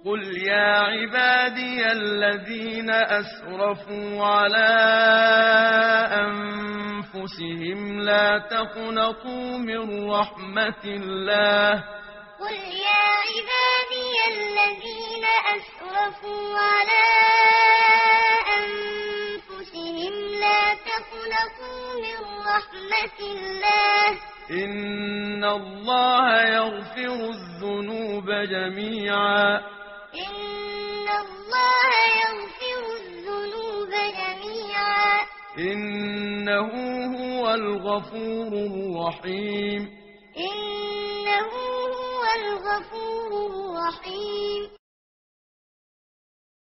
قل يا عبادي الذين أسرفوا على أنفسهم لا تقنطوا من رحمة الله قل يا عبادي الذين أسرفوا على أنفسهم لا تقنطوا من رحمة الله إن الله يغفر الذنوب جميعا إن الله يغفر الذنوب جميعا إنه هو الغفور الرحيم إنه هو الغفور الرحيم